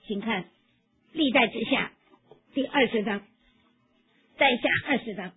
请看历代之下第20章，在下20章，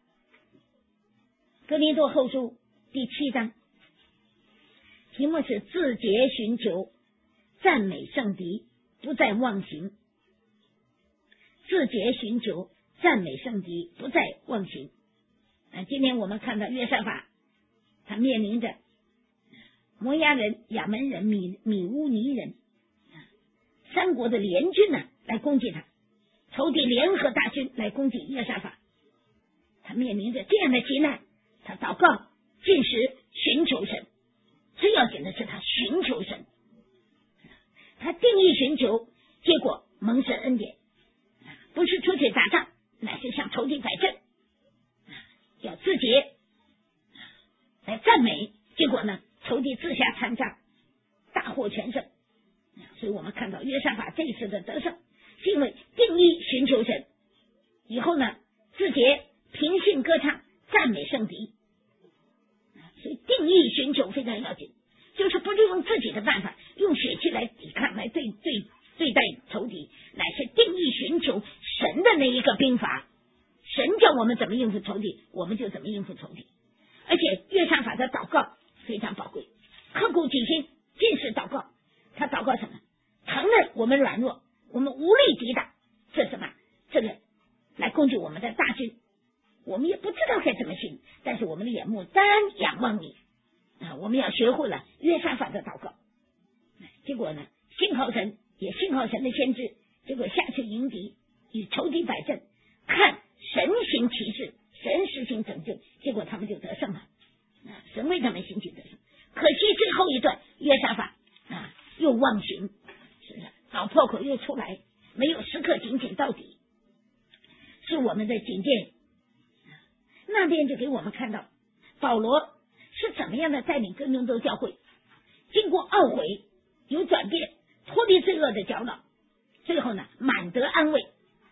哥林多后书第7章，题目是自洁寻求，赞美圣敌，不再忘形。自洁寻求，赞美圣敌，不再忘形。今天我们看到约沙法，他面临着摩押人、亚门人、米乌尼人三国的联军来攻击他，仇敌联合大军来攻击约沙法，他面临着这样的急难，他祷告、禁食、寻求神。最要紧的是他寻求神，他定义寻求，结果蒙神恩典，不是出去打仗，乃是向仇敌摆阵，要自洁来赞美，结果呢，仇敌自下参战，大获全胜。所以我们看到约沙法这一次的得胜，是因为定义寻求神，以后呢，自洁平信歌唱，赞美圣敌。所以定义寻求非常要紧，就是不利用自己的办法，用血气来抵抗，来对待仇敌，乃是定义寻求神的那一个兵法。神叫我们怎么应付仇敌，我们就怎么应付仇敌。而且约沙法的祷告非常宝贵，刻苦己心，禁食祷告。他祷告什么？承认我们软弱，我们无力抵挡这什么？这个来攻击我们的大军，我们也不知道该怎么行，但是我们的眼目单仰望你我们要学会了约沙法的祷告。结果呢，信靠神，也信靠神的先知，结果下去迎敌，与仇敌摆阵，看神行奇事，神实行拯救，结果他们就得胜了。神为他们兴起得胜。可惜最后一段约沙法又忘形，是不是？脑破口又出来，没有时刻警醒到底，是我们的警戒。那边就给我们看到保罗是怎么样的带领哥林多教会，经过懊悔，有转变，脱离罪恶的搅扰，最后呢，满得安慰。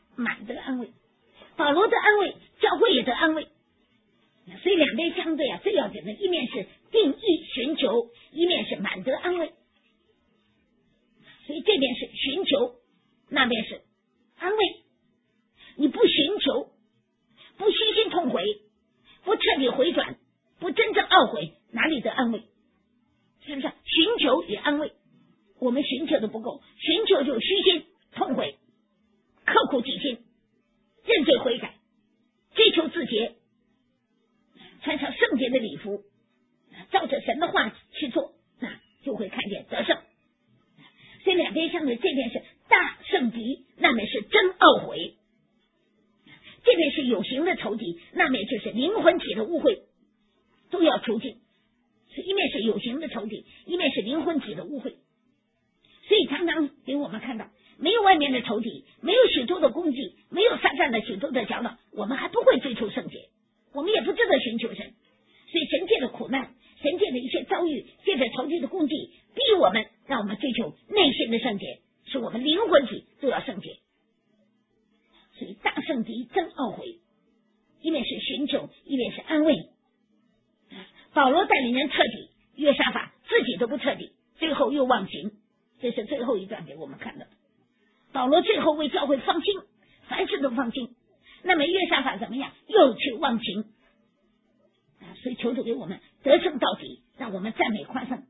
保罗的安慰，教会也得安慰。所以两边相对最要紧的，一面是定义寻求，一面是满得安慰。所以这边是寻求，那边是安慰。你不寻求，不虚心痛悔，不彻底回转，不真正懊悔，哪里得安慰？是不是？寻求与安慰，我们寻求的不够，寻求就虚心痛悔，刻苦己心，认罪悔改，追求自洁，穿上圣洁的礼服，照着神的话去做，那就会看见得胜。所以两边相对，这边是大胜敌，那边是真懊悔；这边是有形的仇敌，那边就是灵魂体的污秽，都要除尽。所以一面是有形的仇敌，一面是灵魂体的污秽。所以常常给我们看到，没有外面的仇敌，没有许多的攻击，没有撒旦的许多的搅扰，我们还不会追求圣洁，我们也不知道寻求神。所以神界的苦难，神界的一些遭遇，借着仇敌的攻击，逼我们，让我们追求内心的圣洁，使我们灵魂体都要圣洁。所以大胜敌真懊悔，一面是寻求，一面是安慰。保罗带领人彻底，约沙法自己都不彻底，最后又忘形。这是最后一段给我们看的。保罗最后为教会放心，凡事都放心。那么约沙法怎么样？又去忘情。所以求主给我们得胜到底，让我们赞美夸胜。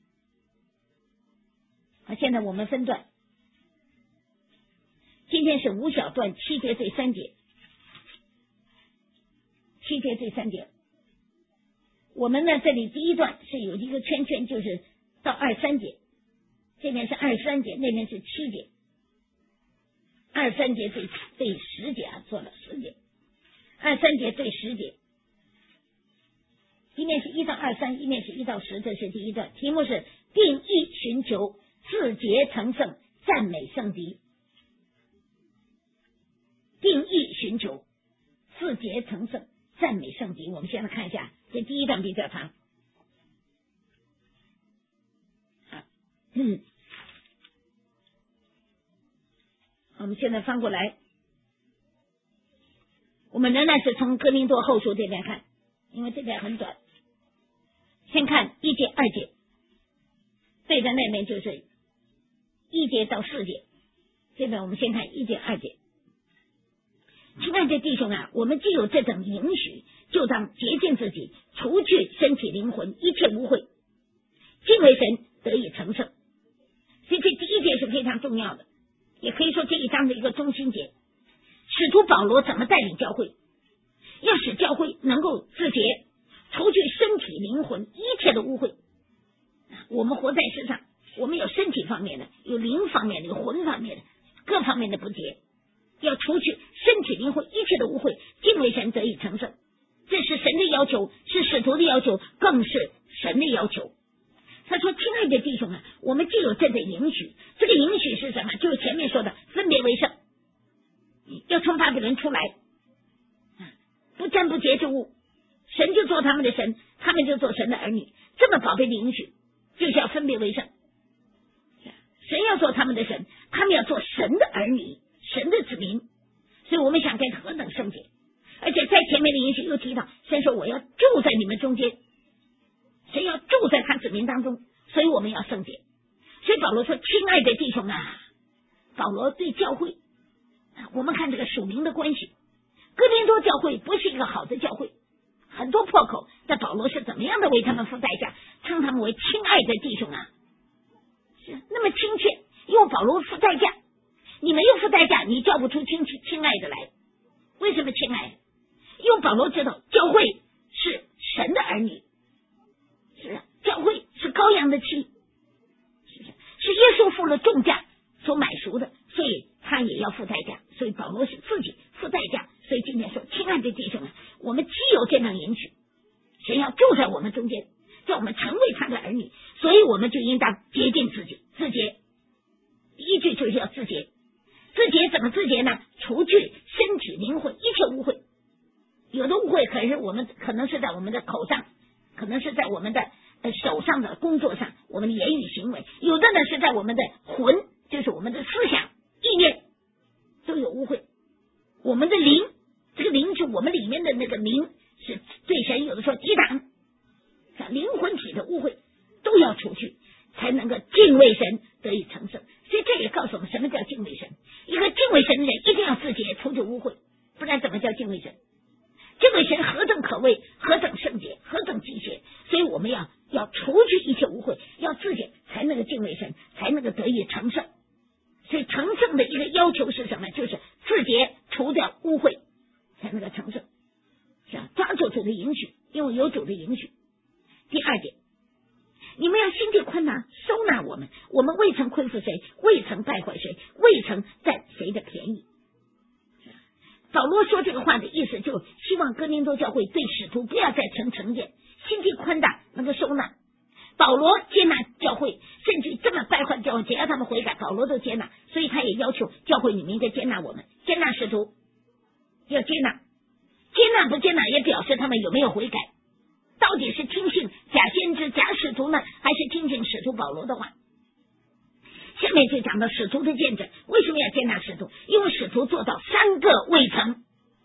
好，现在我们分段，今天是5小段7节对3节，7节对3节。我们呢，这里第一段是有一个圈圈，就是到23节，这边是23节，那边是7节，23节对10节做了10节，23节对10节，一面是1到23，一面是1到10，这是第一段，题目是定义寻求，自洁成圣，赞美圣敌。定义寻求，自洁成圣，赞美圣敌。我们先来看一下，这第一段比较长。我们现在翻过来，我们仍然是从哥林多后书这边看，因为这边很短。先看1节2节，对着那边就是1节到4节。 这边我们先看1节2节。亲爱的弟兄啊，我们既有这等允许，就当洁净自己，除去身体灵魂一切污秽，敬畏神，得以成圣。所以这第1节是非常重要的，也可以说这一章的一个中心节。使徒保罗怎么带领教会，要使教会能够自洁，除去身体灵魂一切的污秽。我们活在世上，我们有身体方面的，有灵方面的，有魂方面的，各方面的不洁，要除去身体灵魂一切的污秽，敬畏神，得以成圣。这是神的要求，是使徒的要求，更是神的要求。他说，亲爱的弟兄啊，我们既有这个允许，这个允许是什么？就是前面说的分别为圣，要从巴比伦出来，不沾不洁之物，神就做他们的神，他们就做神的儿女。这么宝贝的允许，就是要分别为圣。神要做他们的神，他们要做神的儿女，神的子民。所以我们想该何等圣洁。而且在前面的允许又提到，神说我要住在你们中间，神要住在他子民当中，所以我们要圣洁。所以保罗说，亲爱的弟兄啊，保罗对教会，我们看这个属灵的关系，哥林多教会不是一个好的教会，很多破口，但保罗是怎么样的为他们付代价，称他们为亲爱的弟兄啊，是那么亲切，因为保罗付代价，你没有付代价，你叫不出亲爱的来。为什么亲爱？因为保罗知道教会是神的儿女，是教会是羔羊的妻，是耶稣付了重价所买赎的，所以他也要付代价，所以保罗是自己付代价。所以今天说，亲爱的弟兄啊，我们既有这样允许，神要住在我们中间，叫我们成为他的儿女，所以我们就应当洁净自己，自洁。第一句就是要自洁。自洁怎么自洁呢？除去身体灵魂一切污秽。有的污秽可能是在我们的口上，可能是在我们的手上的工作上，我们的言语行为，有的呢是在我们的魂，就是我们的思想意念都有污秽。我们的灵，这个灵是我们里面的那个灵，是对神有的时候抵挡，灵魂体的污秽都要除去，才能够敬畏神，得以成圣。所以这也告诉我们什么叫敬畏神。一个敬畏神的人一定要自洁，除去污秽，不然怎么叫敬畏神？敬畏神何等可畏，何等圣洁，何等极邪。所以我们要除去一切污秽，要自洁，才能够敬畏神，才能够得以成圣。所以成圣的一个要求是什么？就是自洁，除掉污秽，才能够成圣。是吧？抓住主的允许，因为有主的允许。第2点，你们要心地宽大，收纳我们未曾亏负谁，未曾败坏谁，未曾占谁的便宜。保罗说这个话的意思，就希望哥林多教会对使徒不要再成成见，心地宽大，能够收纳。保罗接纳教会，甚至这么败坏教会，只要他们悔改，保罗都接纳。所以他也要求教会你们应该接纳我们，接纳使徒，要接纳。接纳不接纳也表示他们有没有悔改，到底是听信假先知假使徒呢，还是听信使徒保罗的话。下面就讲到使徒的见证，为什么要接纳使徒？因为使徒做到3个未曾。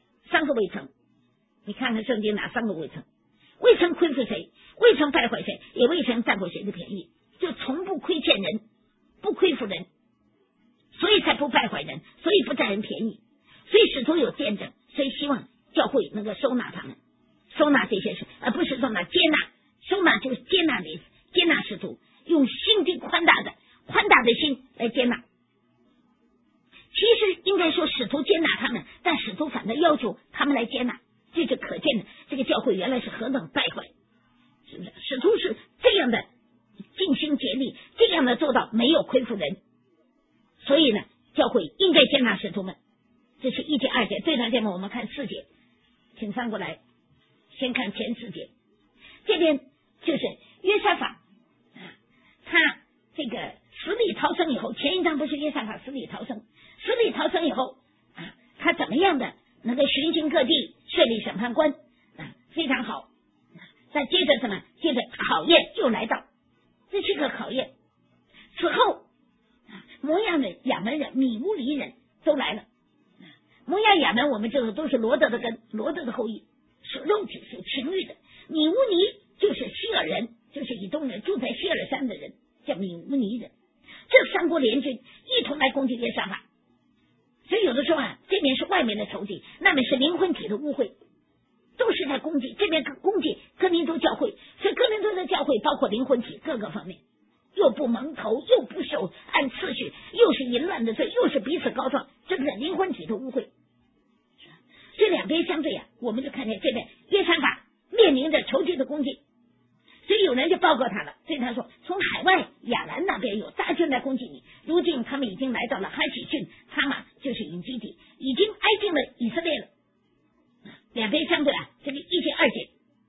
你看看圣经哪3个未曾？未曾亏负谁，未曾败坏谁，也未曾占过谁的便宜，就从不亏欠人，不亏负人，所以才不败坏人，所以不占人便宜。所以使徒有见证，所以希望教会能够收纳他们，收纳这些事，而不是收纳接纳。收纳就是接纳的意思，接纳使徒，用心地宽大的心来接纳。其实应该说使徒接纳他们，但使徒反倒要求他们来接纳，这就可见的这个教会原来是何等败坏，是不是？使徒是这样的尽心竭力，这样的做到没有亏负人，所以呢，教会应该接纳使徒们。这是1节2节。对照节目我们看4节，请翻过来，先看前4节。这边就是约沙法，他这个死里逃生以后，前一章不是约沙法死里逃生以后他怎么样的能够巡行各地，设立审判官非常好。再接着什么？接着考验又来到，这是个考验。此后摩押人、亚门人、米乌尼人都来了。摩押、亚门我们知道都是罗德的根，罗德的后裔，属肉体属情欲的。米乌尼就是希尔人，就是以东人，住在希尔山的人，叫米乌尼人。这3国联军一同来攻击约沙法， 所以有的时候啊，这边是外面的仇敌，那边是灵魂体的污秽，都是在攻击。这边攻击哥林多教会，所以哥林多的教会包括灵魂体各个方面，又不蒙头，又不守按次序，又是淫乱的罪，又是彼此告状，这不是灵魂体的污秽。这两边相对啊，我们就看见这边约沙法面临着仇敌的攻击，所以有人就报告他了，对他说，从海外亚兰那边有大军来攻击你，如今他们已经来到了哈喜逊，哈马就是隐基底，已经挨近了以色列了。两边相对啊，这个1节2节，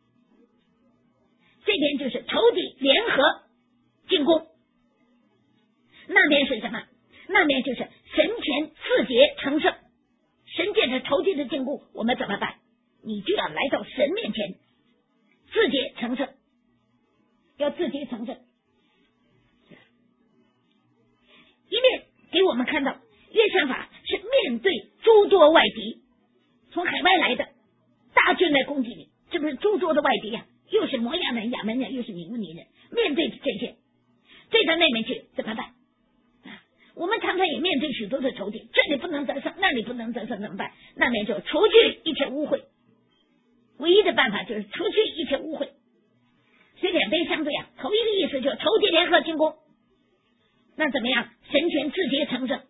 这边就是仇敌联合进攻，那边是什么？那边就是神前4节成圣。神借着仇敌的进攻，我们怎么办？你就要来到神面前，自洁成圣，要自洁成圣。一面给我们看到约沙法是面对诸多外敌，从海外来的大军来攻击你，这不是诸多的外敌啊，又是摩亚人、亚门人，又是尼布尼人，面对这些，对到那边去怎么办？我们常常也面对许多的仇敌，这里不能得胜，那里不能得胜，怎么办？那边就除去一切污秽，唯一的办法就是除去一切污秽。所以两边相对啊，头一个意思就是仇敌联合进攻，那怎么样？神权自洁成圣。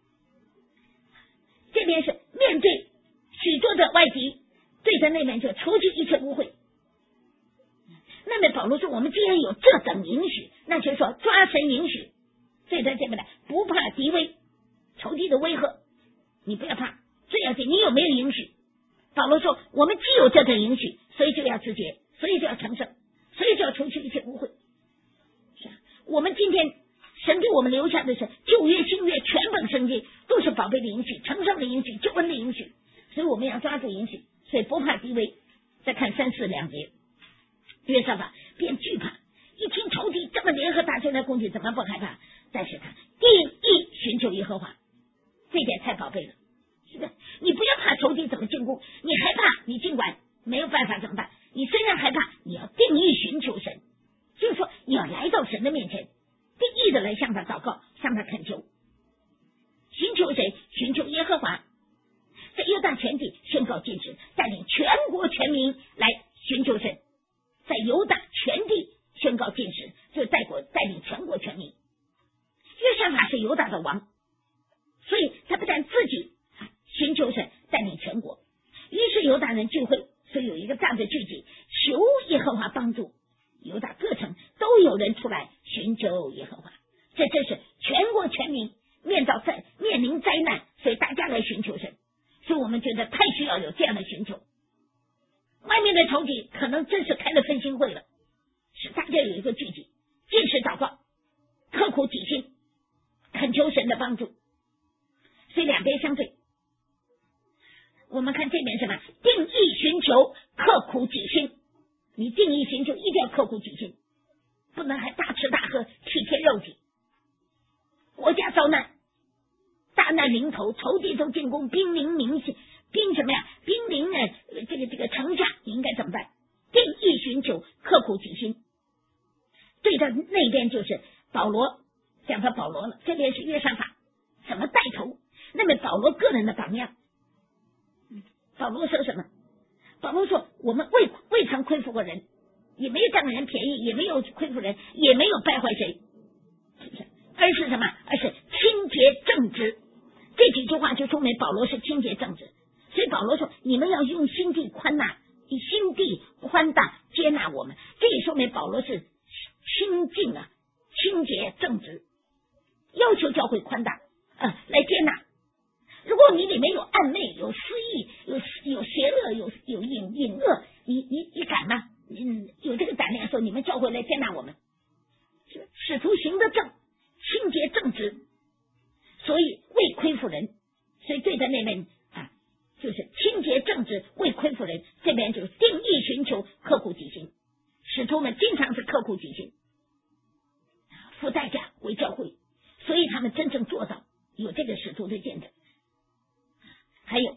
这边是面对许多的外敌，对着那边就除去一切污秽。那么保罗说，我们既然有这等允许，那就是说抓神允许，对着这边的不怕敌威，仇敌的威吓，你不要怕，最要紧你有没有允许。保罗说，我们既有这等允许，所以就要自洁，所以就要成圣，所以就要除去一切污秽。是啊，我们今天神给我们留下的是旧约新约全本圣经，都是宝贝的允许，成圣的允许，救恩的允许，所以我们要抓住允许，所以不怕敌威。再看3、4、2节，约沙法便惧怕，一听仇敌这么联合大军来攻击，怎么不害怕？但是他定义寻求耶和华，这点太宝贝了，是不是？你不要怕仇敌怎么进攻，你害怕，你尽管没有办法怎么办？你虽然害怕，你要定义寻求神，就是说你要来到神的面前，定义的来向他祷告，向他恳求。寻求谁？寻求耶和华。在犹大全地宣告禁止，带领全国全民来寻求神。在犹大全地宣告禁止，就带领全国全民。约沙法是犹大的王，所以他不但自己寻求神，带领全国。于是犹大人聚会，所以有一个大的聚集，求耶和华帮助。犹大各城都有人出来寻求耶和华，这真是全国全民面临灾难，所以大家来寻求神。所以我们觉得太需要有这样的寻求。外面的仇敌可能真是开了分心会了，使大家有一个聚集，坚持祷告，刻苦己心，恳求神的帮助。所以两边相对，我们看这边什么？定义寻求，刻苦己心。你定义寻求，一定要刻苦己心，不能还大吃大喝，体贴肉体。国家遭难，大难临头，仇敌都进攻，兵临城下，兵临这个城下，你应该怎么办？定义寻求，刻苦己心。对着那边就是保罗，讲到保罗了，这边是约沙法，怎么带头？那么保罗个人的榜样，保罗说什么？保罗说，我们未曾亏负过人，也没有占人便宜，也没有亏负人，也没有败坏谁，是不是？而是什么？而是清洁正直。这几句话就说明保罗是清洁正直。所以保罗说，你们要用心地宽大，以心地宽大接纳我们。这也说明保罗是清净啊，清洁正直，要求教会宽大来接纳。如果你里面有暗昧，有私意，有邪恶，有隐恶，你敢吗？有这个胆量说你们教会来接纳我们，使徒行得正，清洁正直，所以未亏负人。所以对在那边就是清洁正直，未亏负人。这边就是定义寻求，刻苦己心。使徒们经常是刻苦己心，付代价为教会，所以他们真正做到有这个使徒的见证。还有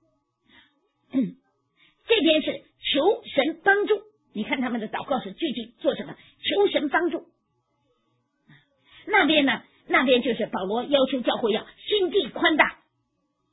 这边是求神帮助，你看他们的祷告是具体做什么？求神帮助。那边呢？那边就是保罗要求教会要心地宽大，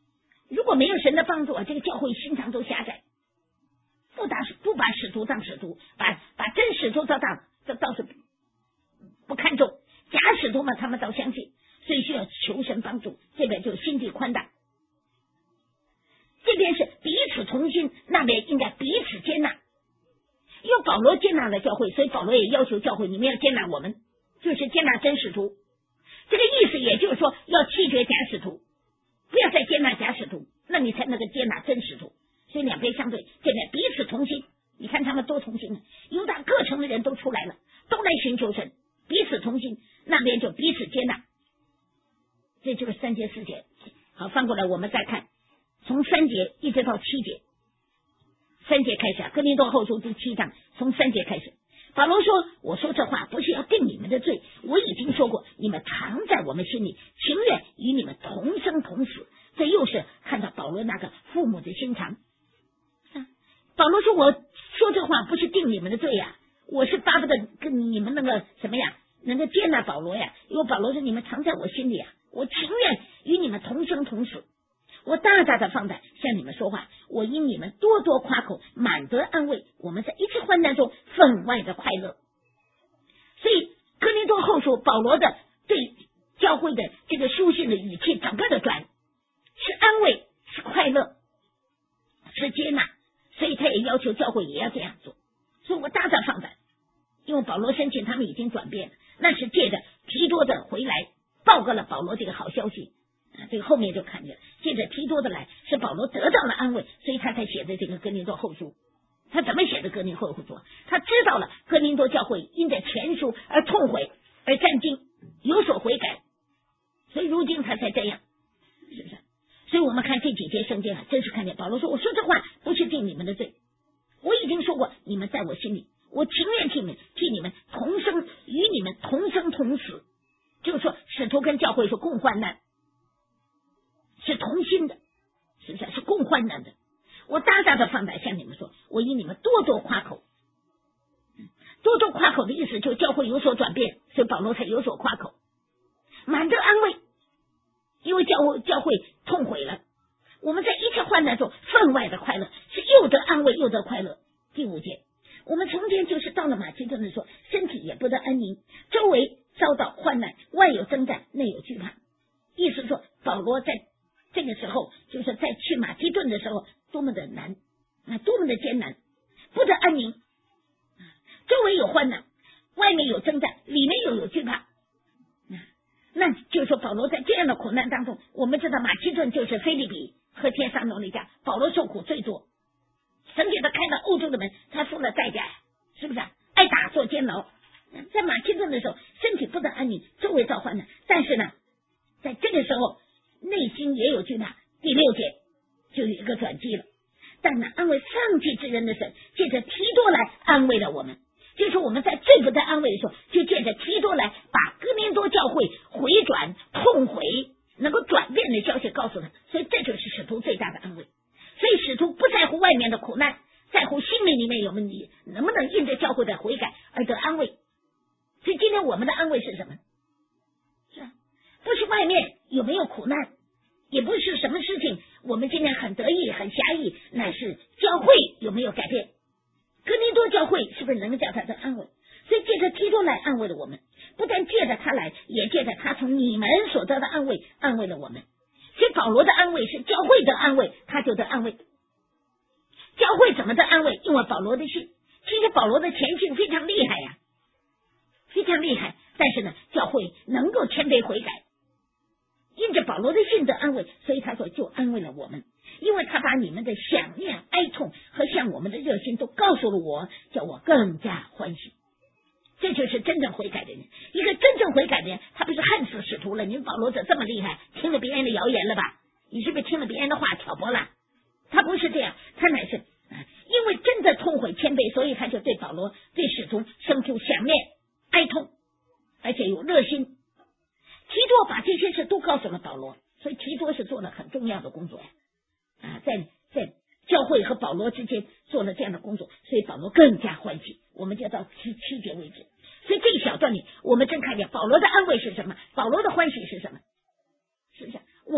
如果没有神的帮助这个教会心肠都狭窄，不把使徒当使徒，把真使徒倒是不看重，假使徒嘛他们倒相信，所以需要求神帮助。这边就心地宽大，这边是彼此同心，那边应该彼此接纳。因为保罗接纳了教会，所以保罗也要求教会你们要接纳我们，就是接纳真使徒。这个意思也就是说要弃绝假使徒，不要再接纳假使徒，那你才能够接纳真使徒。所以两边相对，这边彼此同心。你看他们多同心啊！犹大各城的人都出来了，都来寻求神，彼此同心，那边就彼此接纳。这就是3节4节。好，翻过来我们再看，从3节一直到7节。3节开始哥林多后书第7章，从3节开始，保罗说，我说这话不是要定你们的罪，我已经说过，你们藏在我们心里，情愿与你们同生同死。这又是看到保罗那个父母的心肠。保罗说，我说这话不是定你们的罪呀，我是巴不得跟你们那个什么呀，能够接纳保罗呀，因为保罗说你们藏在我心里啊，我情愿与你们同生同死。我大大的放胆向你们说话，我因你们多多夸口，满得安慰，我们在一切患难中分外的快乐。所以哥林多后书保罗的对教会的这个书信的语气整个的转，是安慰，是快乐，是接纳，所以他也要求教会也要这样做。所以我大大放胆，因为保罗申请他们已经转变了，那是借着提多的回来报告了保罗这个好消息。这个后面就看见了，借着提多的来，是保罗得到了安慰，所以他才写的这个哥林多后书。他怎么写的哥林多后书？他知道了哥林多教会因着前书而痛悔，而战惊，有所悔改，所以如今他才这样，是不是？所以我们看这几节圣经真是看见保罗说，我说这话不是定你们的罪，我已经说过，你们在我心里，我情愿替你们同生，与你们同生同死。就是说使徒跟教会是共患难，是同心的，是不是？是共患难的。我大大的放胆向你们说，我以你们多多夸口。多多夸口的意思就是教会有所转变，所以保罗才有所夸口。满得安慰，因为教会痛悔了，我们在一切患难中分外的快乐，是又得安慰又得快乐。第5节，我们从前就是到了马其顿的时候，身体也不得安宁，周围遭到患难，外有征战，内有惧怕。意思说保罗在这个时候，就是在去马其顿的时候多么的难，多么的艰难，不得安宁，周围有患难，外面有征战，里面又有惧怕。那就是说保罗在这样的苦难当中，我们知道马其顿就是腓立比和帖撒罗尼迦，保罗受苦最多，神给他开了欧洲的门，他付了代价，是不是？挨打做监牢，在马其顿的时候身体不得安宁，周围遭患难，但是呢在这个时候内心也有惧怕。第6节就有一个转机了，但那安慰丧气之人的神借着提多来安慰了我们，就是我们在最不得安慰的时候，就借着提多来把哥林多教会回转痛悔能够转变的消息告诉他，所以这就是使徒最大的安慰。所以使徒不在乎外面的苦难，在乎心里面有问题，能不能因着教会的悔改而得安慰。所以今天我们的安慰是什么？是吧？不是外面有没有苦难，也不是什么事情我们今天很得意很狭义，乃是教会有没有改变。哥林多教会是不是能够叫他的安慰？所以借着基督来安慰了我们，不但借着他来，也借着他从你们所得的安慰安慰了我们。所以保罗的安慰是教会的安慰，他就得安慰。教会怎么得安慰？因为保罗的信。其实保罗的前信非常厉害呀，非常厉害，但是呢教会能够谦卑悔改，因着保罗的信得安慰，所以他说就安慰了我们，因为他把你们的想念哀痛和向我们的热心都告诉了我，叫我更加欢喜。这就是真正悔改的人。一个真正悔改的人，他不是恨死使徒了，你们保罗怎这么厉害，听了别人的谣言了吧，你是不是听了别人的话挑拨了？他不是这样，他乃是因为真的痛悔谦卑，所以他就对保罗对使徒生出想念哀痛，而且有热心。提多把这些事都告诉了保罗，所以提多是做了很重要的工作呀，在教会和保罗之间做了这样的工作，所以保罗更加欢喜。我们就到7节为止。所以这一小段里我们真看见保罗的安慰是什么，保罗的欢喜是什么，是不是？我们的安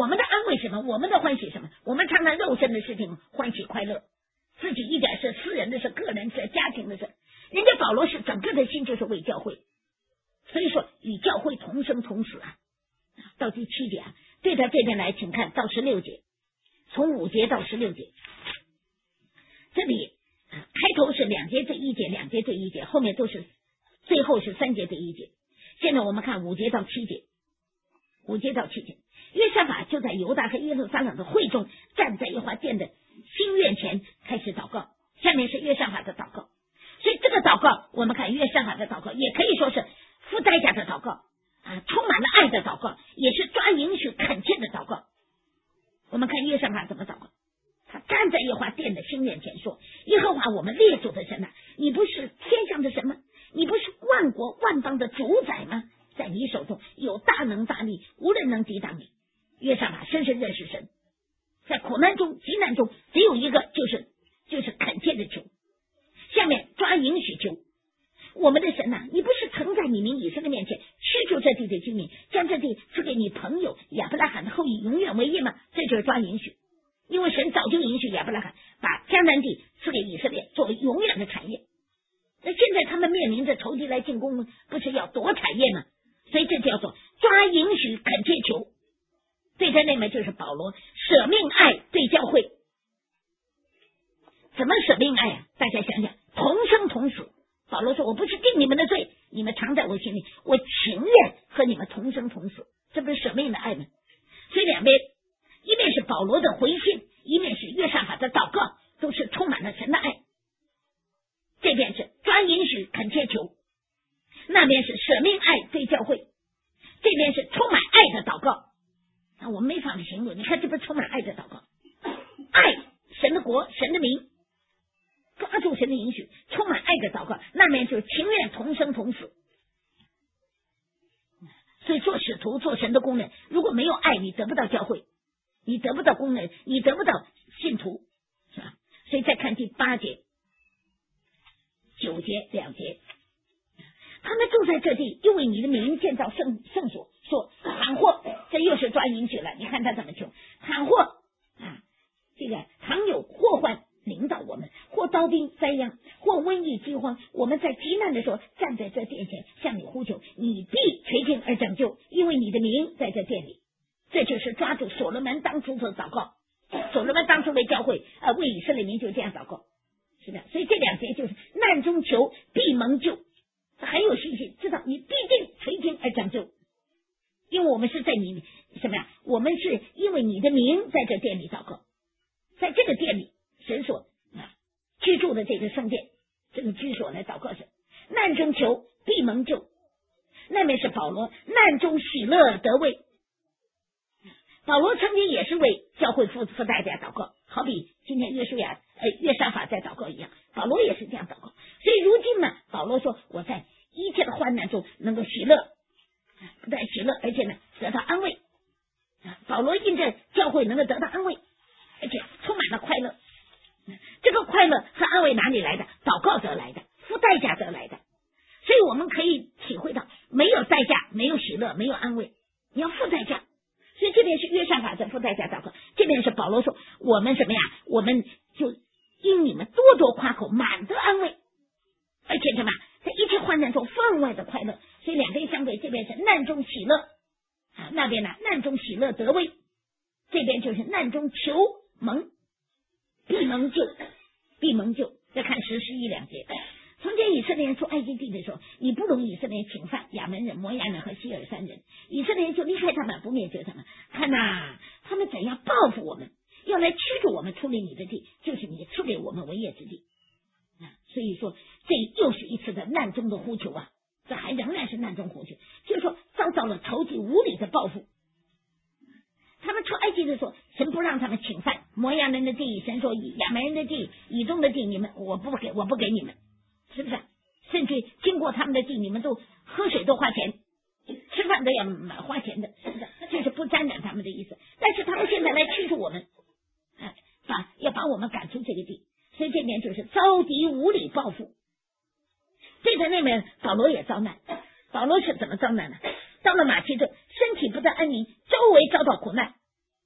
为什么？我们的欢喜什么？我们常常肉身的事情欢喜快乐，自己一点是私人的事、个人事、家庭的事。人家保罗是整个的心就是为教会，所以说与教会同生同死啊。到第7节啊，对他这边来，请看到16节，从5节到16节，这里开头是2节对1节，2节对1节，后面都是最后是3节对1节。现在我们看5节到7节，5节到7节，约沙法就在犹大和耶路撒冷的会中，站在耶和华殿的新院前开始祷告。下面是约沙法的祷告，所以这个祷告，我们看约沙法的祷告，也可以说是付代价的祷告啊，充满了爱的祷告，也是抓允许恳切的祷告。我们看约沙法怎么祷告，他站在耶和华殿的新院前说：耶和华我们列祖的神啊，你不是天上的神吗？你不是万国万邦的主宰吗？在你手中有大能大力，无人能抵挡你。约沙法深深认识神，在苦难中急难中只有一个，就是恳切的求。下面抓允许求，我们的神啊，你不是曾在你民以色列面前驱逐这地的居民，将这地赐给你朋友亚伯拉罕的后裔永远为业吗？这就是抓允许，因为神早就允许亚伯拉罕把迦南地赐给以色列作为永远的产业。那现在他们面临着仇敌来进攻，不是要夺产业吗？所以这叫做抓允许恳切求。对他那么就是保罗舍命爱对教会。怎么舍命爱啊？大家想想，同生同死。保罗说，我不是定你们的罪，你们藏在我心里，我情愿和你们同生同死，这不是舍命的爱吗？所以两边，一面是保罗的回信，一面是约沙法的祷告，都是充满了神的爱。这边是抓允许恳切求，那边是舍命爱对教会，这边是充满爱的祷告。我们没法形容，你看这不是充满爱的祷告，爱神的国神的名，抓住神的允许，充满爱的祷告，那边就情愿同生同死。所以做使徒做神的工人，如果没有爱，你得不到教会，你得不到工人，你得不到信徒，是吧？所以再看第8节9节2节，他们住在这地，又为你的名建造圣所，说倘或，这又是抓允许了。你看他怎么求，倘或啊，这个倘有祸患领导我们，或刀兵灾殃，或瘟疫饥荒，我们在极难的时候站在这殿前向你呼求，你必垂听而拯救，因为你的名在这殿里。这就是抓住所罗门当初的祷告，所罗门当初为教会为以色列民就这样祷告，是的。所以这2节就是难中求必蒙救，很有信心，知道你必定垂听而拯救，因为我们是在你什么呀？我们是因为你的名在这殿里祷告，在这个殿里神所居住的这个圣殿，这个居所来祷告神，难中求必蒙救。那边是保罗难中喜乐得位，保罗曾经也是为教会付代价祷告，好比今天约沙法在祷告一样，保罗也是这样祷告。所以如今呢，保罗说我在一切的患难中能够喜乐，不但喜乐，而且呢得到安慰。保罗因着教会能够得到安慰，而且充满了快乐。这个快乐和安慰哪里来的？祷告得来的，付代价得来的。所以我们可以体会到，没有代价，没有喜乐，没有安慰，你要付代价。所以这边是约沙法在付代价祷告，这边是保罗说我们什么呀？我们就因你们多多夸口，满得安慰，而且什么，在一切患难中分外的快乐。所以两边相对，这边是难中喜乐那边呢难中喜乐得位，这边就是难中求蒙必蒙救，必蒙救。再看10、11、2节，从前以色列人出埃及地的时候，你不容以色列人侵犯亚门人、摩押人和希尔山人，以色列人就离开他们，不灭绝他们。看哪，他们怎样报复我们，要来驱逐我们出离你的地，就是你赐给我们为业之地。所以说这又是一次的难中的呼求啊，这还仍然是难中呼求，就是说遭到了仇敌无理的报复。他们出埃及的时候，神不让他们侵犯摩押人的地，神说亚门人的地、以东的地，你们我不给你们，是不是？甚至经过他们的地，你们都喝水都花钱，吃饭都要花钱的，是不是？就是不沾染他们的意思。但是他们现在来驱逐我们，要把我们赶出这个地，所以这边就是遭敌无理报复。对着那边保罗也遭难，保罗是怎么遭难呢？到了马其顿，身体不得安宁，周围遭到苦难，外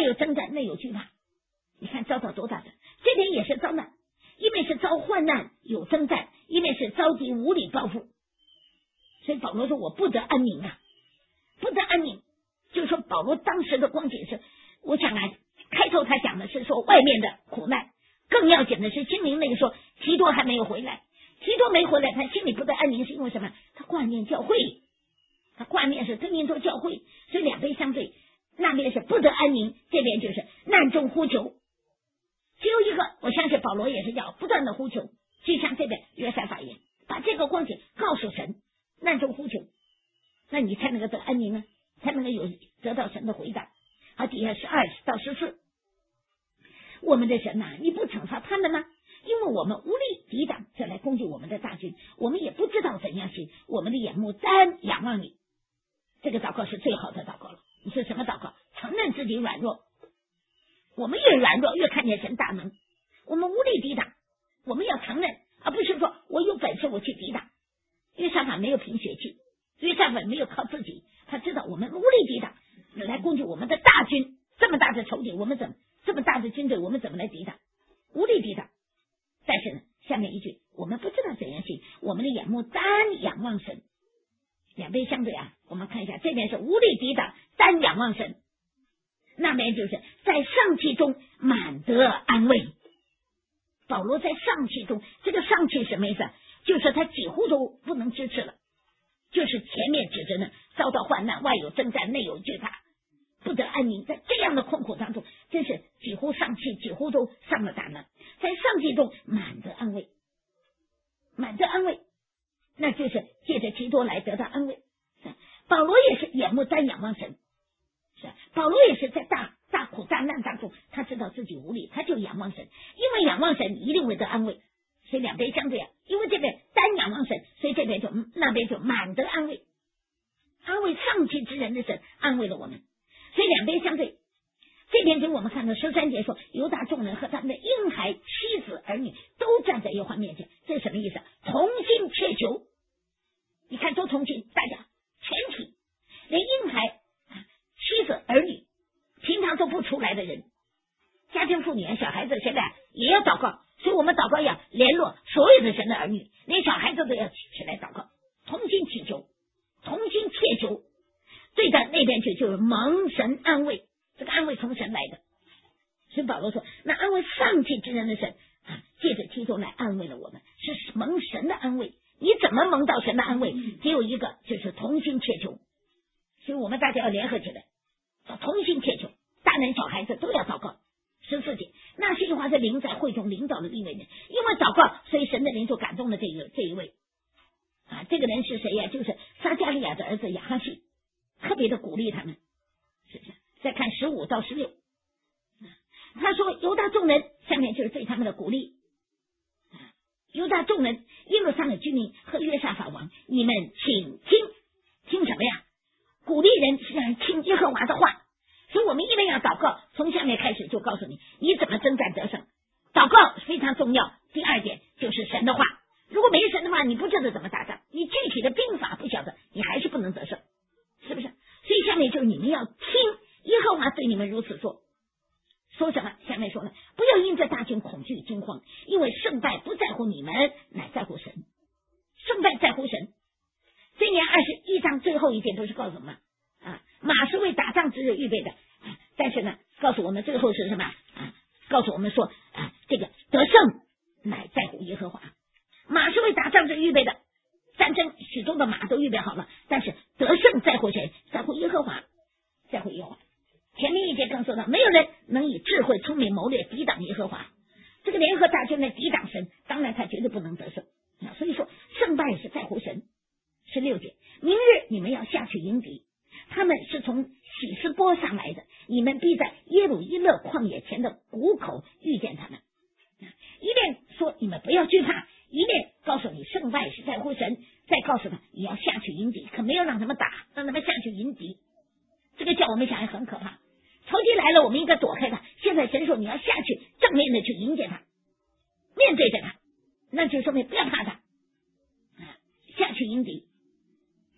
有征战，内有惧怕。你看遭到多大的，这边也是遭难，一面是遭患难有征战，一面是遭敌无理报复。所以保罗说我不得安宁啊，不得安宁。就是说保罗当时的光景是，我想啊，开头他讲的是说外面的苦难，更要紧的是心灵那个说提多还没有回来，提多没回来，他心里不得安宁，是因为什么？他挂念教会，他挂念是哥林多教会，所以两边相对，那边是不得安宁，这边就是难中呼求。只有一个，我相信保罗也是要不断的呼求，就像这边约瑟法言，把这个光景告诉神，难中呼求，那你才能够得安宁啊，才能够有得到神的回答。好，底下12到14，我们的神呐，你不惩罚他们吗？因为我们无力抵挡这来攻击我们的大军，我们也不知道怎样行，我们的眼目单仰望你。这个祷告是最好的祷告了。你是什么祷告？承认自己软弱，我们越软弱越看见神大能，我们无力抵挡，我们要承认，而不是说我有本事我去抵挡。约沙法没有凭血气，约沙法没有靠自己，他知道我们无力抵挡来攻击我们的大军，这么大的仇敌，我们怎么这么大的军队，我们怎么来抵挡？无力抵挡。但是呢，下面一句，我们不知道怎样行，我们的眼目单仰望神。两边相对啊，我们看一下，这边是无力抵挡，单仰望神，那边就是在丧气中满得安慰。保罗在丧气中，这个丧气什么意思？就是他几乎都不能支持了，就是前面指着呢，遭到患难，外有征战，内有惧怕，不得安宁，在这样的困苦当中，真是几乎丧气，几乎都丧了胆了。在丧气中满得安慰，满得安慰，那就是借着基督来得到安慰。保罗也是眼目单仰望神，是保罗也是在大苦大难当中，他知道自己无力，他就仰望神，因为仰望神一定会得安慰。所以两边相对啊，因为这边单仰望神，所以这边就那边就满得安慰，安慰丧气之人的神安慰了我们。所以两边相对，这边给我们看到13节说，犹大众人和他们的婴孩、妻子、儿女都站在耶和华面前，这是什么意思？同心切求。你看都同心，大家全体，连婴孩、妻子、儿女平常都不出来的人，家庭妇女啊、小孩子现在也要祷告，所以我们祷告要联络所有的神的儿女，连小孩子都要起来祷告，同心祈求，同心切求。对的，那边就是蒙神安慰，这个安慰从神来的。所以保罗说，那安慰丧气之人的神啊，借着基督来安慰了我们，是蒙神的安慰。你怎么蒙到神的安慰？只有一个，就是同心切求。所以我们大家要联合起来，同心切求，大人小孩子都要祷告。14节，那些话是灵在会中领导的利未人，因为祷告，所以神的灵就感动了这一位啊，这个人是谁呀？就是撒迦利亚的儿子亚哈谢，特别的鼓励他们。是不是？再看15到16，他说犹大众人，下面就是对他们的鼓励。犹大众人、耶路撒冷居民和约沙法王，你们请听什么呀？鼓励人是让人听耶和华的话。所以我们一定要祷告，从下面开始就告诉你怎么征战得胜。祷告非常重要。第二点就是神的话，如果没神的话，你不知道怎么打仗，你具体的兵法不晓得，你还是不能得胜，是不是？所以下面就是你们要听耶和华对你们如此说。说什么？下面说了，不要因这大军恐惧惊慌，因为胜败不在乎你们，乃在乎神。胜败在乎神。箴言21章最后一节都是告诉我们啊，马是为打仗之日预备的，但是呢，告诉我们最后是什么啊？告诉我们说啊，这个得胜乃在乎耶和华。马是为打仗之日预备的，战争许多的马都预备好了，但是得胜在乎谁？在乎耶和华，在乎耶和华。前面一节更说到，没有人能以智慧、聪明、谋略抵挡耶和华。这个联合大军来抵挡神，当然他绝对不能得胜。所以说，胜败是在乎神。16节，明日你们要下去迎敌，他们是从喜斯波上来的，你们必在耶鲁伊勒旷野前的谷口遇见他们。一面说你们不要惧怕，一面告诉你胜败是在乎神，再告诉他你要下去迎敌，可没有让他们打，让他们下去迎敌。这个叫我们想很可怕，仇敌来了我们应该躲开他，现在神说你要下去正面的去迎接他，面对着他，那就说明不要怕他，下去迎敌。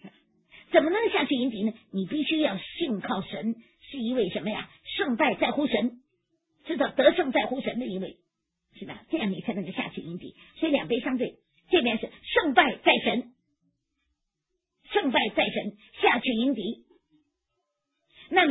怎么能下去迎敌呢？你必须要信靠神，是一位什么呀？胜败在乎神。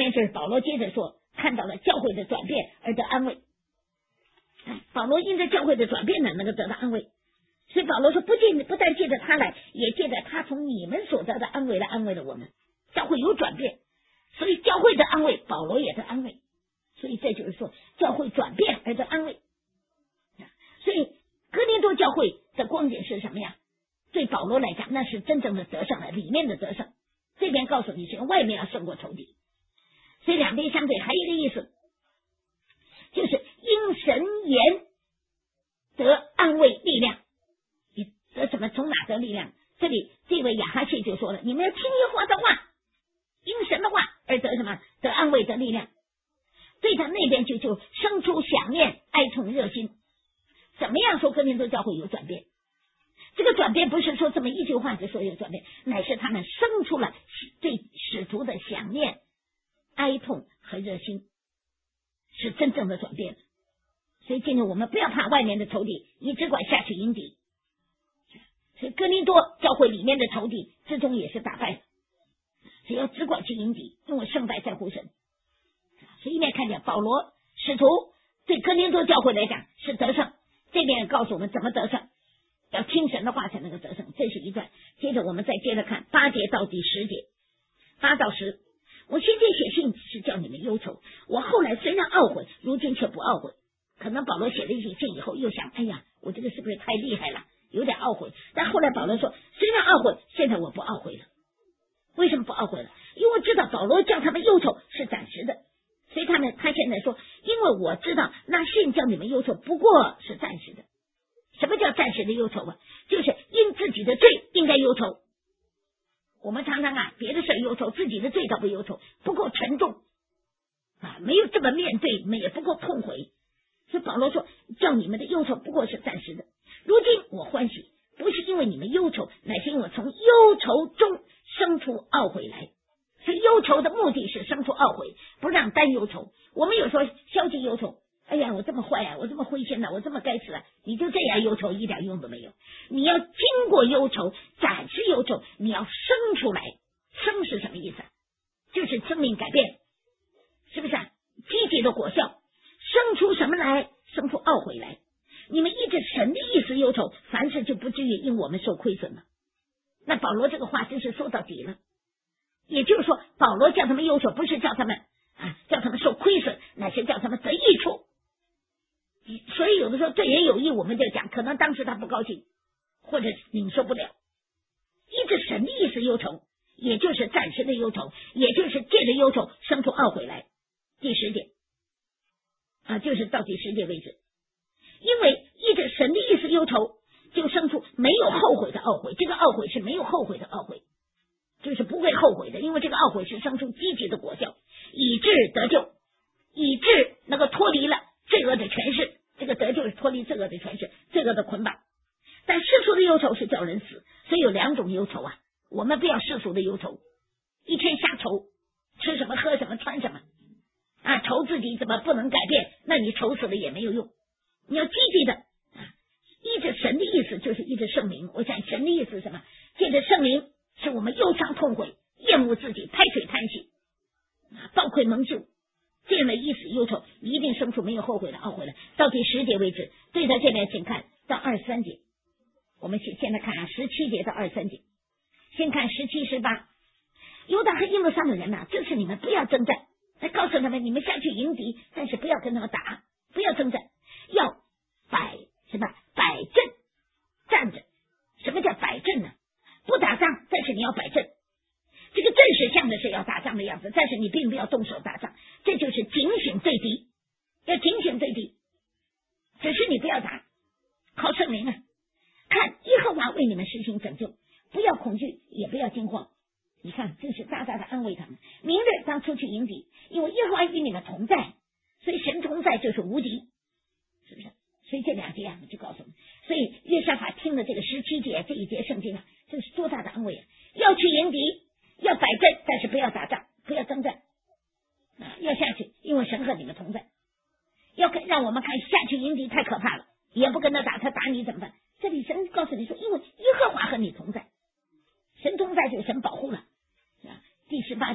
面就是保罗接着说，看到了教会的转变而得安慰。保罗因着教会的转变呢，能够得到安慰。所以保罗说，不但借着他来，也借着他从你们所得的安慰来安慰了我们。教会有转变，所以教会的安慰，保罗也得安慰。所以这就是说，教会转变而得安慰。所以哥林多教会的光景是什么呀？对保罗来讲，那是真正的得胜了，里面的得胜。这边告诉你是外面要胜过仇敌。所以两边相对，还有一个意思，就是因神言得安慰力量。你得什么？从哪得力量？这里这位亚哈谢就说了，你们要听耶和华的话，因神的话而得什么？得安慰得力量。对他那边就生出想念哀痛热心。怎么样说哥林多教会有转变？这个转变不是说这么一句话就说有转变，乃是他们生出了对使徒的想念哀痛和热心，是真正的转变。所以今天我们不要怕外面的仇敌，你只管下去迎敌。所以哥林多教会里面的仇敌最终也是打败的，只要只管去迎敌，因为胜败在乎神。所以一面看见保罗使徒对哥林多教会来讲是得胜，这边告诉我们怎么得胜，要听神的话才能够得胜。这是一段。接着我们再接着看8节到第10节，8到10。我先前写信是叫你们忧愁，我后来虽然懊悔，如今却不懊悔。可能保罗写了一些信以后又想，哎呀，我这个是不是太厉害了，有点懊悔。但后来保罗说，虽然懊悔，现在我不懊悔了。为什么不懊悔了？因为我知道保罗叫他们忧愁是暂时的，所以他现在说，因为我知道那信叫你们忧愁不过是暂时的。什么叫暂时的忧愁啊？就是因自己的罪应该忧愁。我们常常别的事忧愁，自己的罪倒不忧愁，不够沉重没有这么面对，也不够痛悔。所以保罗说，叫你们的忧愁不过是暂时的。如今我欢喜，不是因为你们忧愁，乃是因为我从忧愁中生出懊悔来。所以忧愁的目的是生出懊悔，不让单忧愁。我们有时候消极忧愁，哎呀，我这么坏我这么灰心我这么该死你就这样忧愁一点用都没有。你要经过忧愁，暂时忧愁，你要生出来。生是什么意思？就是生命改变，是不是积极的果效。生出什么来？生出懊悔来。你们依着神的意思忧愁，凡事就不至于因我们受亏损了。那保罗这个话真是说到底了。也就是说，保罗叫他们忧愁，不是叫他们叫他们受亏损，乃是叫他们得益处。所以有的时候对人有益，我们就讲，可能当时他不高兴，或者领受不了。依着神的意思忧愁，也就是暂时的忧愁，也就是借着忧愁生出懊悔来。第10节就是到第10节为止。因为依着神的意思忧愁，就生出没有后悔的懊悔。这个懊悔是没有后悔的懊悔，就是不会后悔的，因为这个懊悔是生出积极的果效，以致得救，以致能够脱离了罪恶的权势。这个得救是脱离罪恶的权势，罪恶的捆绑。但世俗的忧愁是叫人死，所以有2种忧愁我们不要世俗的忧愁，一天瞎愁，吃什么喝什么穿什么愁自己怎么不能改变，那你愁死了也没有用。你要积极的依着神的意思，就是依着圣灵。我想神的意思是什么？借着圣灵使我们忧伤痛悔，厌恶自己，拍腿叹息抱愧蒙羞。这样的意思忧愁一定生出没有后悔的懊悔来。到第10节为止。对到这边请看到23节。我们现在看17节到23节。先看17、18。犹大和耶路撒冷人支持你们不要征战，来告诉他们，你们下去迎敌，但是不要跟他们打，不要征战，要摆阵站着。什么叫摆阵呢？不打仗，但是你要摆阵。这个阵势像的是要打仗的样子，但是你并不要动手打仗，这就是警醒对敌，要警醒对敌。只是你不要打，靠圣灵看耶和华为你们实行拯救，不要恐惧，也不要惊慌。你看，这是大大的安慰他们。明日当出去迎敌，因为耶和华与你们同在，所以神同在就是无敌，是不是？所以这2节就告诉我们。所以约沙法听了这个17节这一节圣经这是多大的安慰要去迎敌，要摆阵，但是不要打仗，不要征战要下去，因为神和你们同在。要让我们看下去迎敌太可怕了，也不跟他打，他打你怎么办？这里神告诉你说，因为耶和华和你同在，神同在就是神保护了。第18节，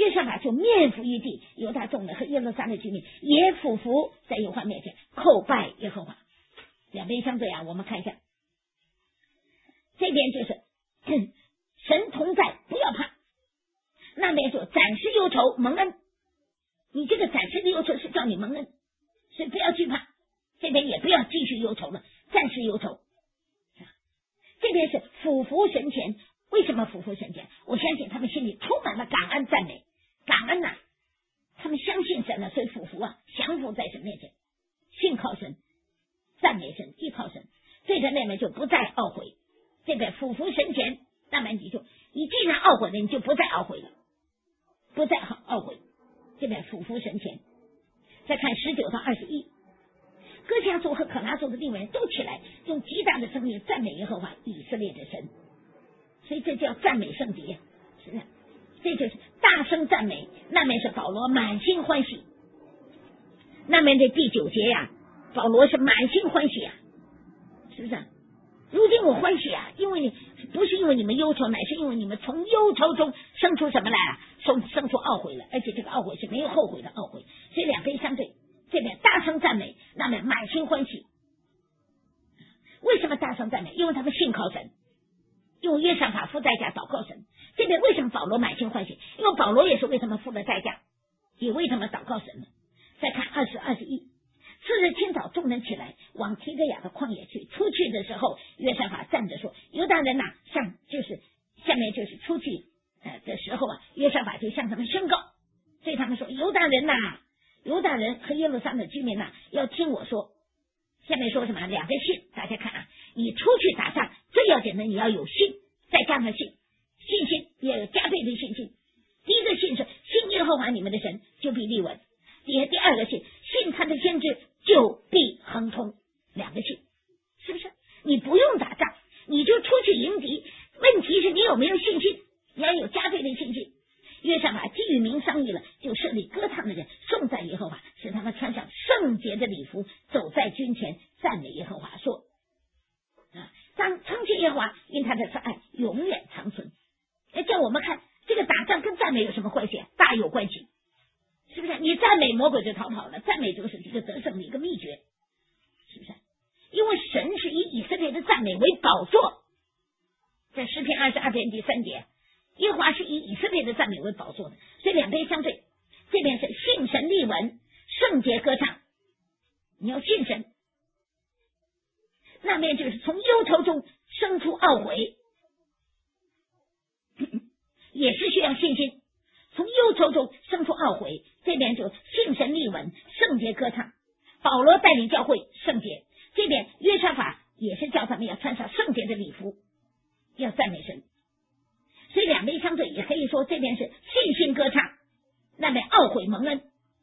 约沙法就面伏于地，犹大众人和耶路撒冷居民也俯伏在耶和华面前叩拜耶和华。两边相对啊，我们看一下，这边就是神同在，不要怕。那边说暂时忧愁蒙恩，你这个暂时的忧愁是叫你蒙恩，所以不要惧怕。这边也不要继续忧愁了，暂时忧愁。这边是俯伏神前，为什么俯伏神前？我相信他们心里充满了感恩赞美，感恩啊，他们相信神了，所以俯伏啊，降服在神面前，信靠神，赞美神，依靠神。这边那边就不再懊悔，这边俯伏神前，那么你既然懊悔了，你就不再懊悔了，不再懊悔。这边俯伏神前。再看19到21，歌迦族和可拉族的利未人都起来，用极大的声音赞美耶和华以色列的神，所以这叫赞美圣洁，是的，这就是大声赞美。那边是保罗满心欢喜，那边的第9节呀，保罗是满心欢喜啊，是不是？如今我欢喜啊，因为不是因为你们忧愁，乃是因为你们从忧愁中生出什么来啊？生出懊悔了，而且这个懊悔是没有后悔的懊悔，所以两边相对，这边大声赞美，那边满心欢喜。为什么大声赞美？因为他们信靠神，用约沙法付代价祷告神。这边为什么保罗满心欢喜？因为保罗也是为什么付了代价，也为什么祷告神呢？再看20、21。次日清早，众人起来往提格亚的旷野去。出去的时候，约沙法站着说：“犹大人呐，下面就是出去的时候啊，约沙法就向他们宣告，对他们说：犹大人呐，犹大人和耶路撒冷的居民呐，要听我说。下面说什么？2个信，大家看啊，你出去打仗最要紧的，你要有信，再加上信心，也有加倍的信心。第一个信是信耶和华你们的神，就必立稳。第2个信，信他的先知，就必亨通。2个信，是不是？你不用打仗，你就出去迎敌，问题是你有没有信心，你要有加倍的信心。约沙法既与民商议了，就设立歌唱的人颂赞耶和华，使他们穿上圣洁的礼服，走在军前赞美耶和华，说当称谢耶和华，因他的慈爱永远长存。叫我们看这个打仗跟赞美有什么关系？大有关系，是不是？你赞美魔鬼就逃跑了，赞美就是这个得胜的一个秘诀，是不是？因为神是以以色列的赞美为宝座，在诗篇22篇第3节，耶和华是以以色列的赞美为宝座的，所以两边相对，这边是信神立稳，圣洁歌唱，你要信神，那边就是从忧愁中生出懊悔，也是需要信心，从忧愁中生出懊悔，这边就信神立稳，圣洁歌唱。保罗带领教会圣洁，这边约沙法也是叫他们要穿上圣洁的礼服，要赞美神。所以两边相对，也可以说这边是信心歌唱，那边懊悔蒙恩。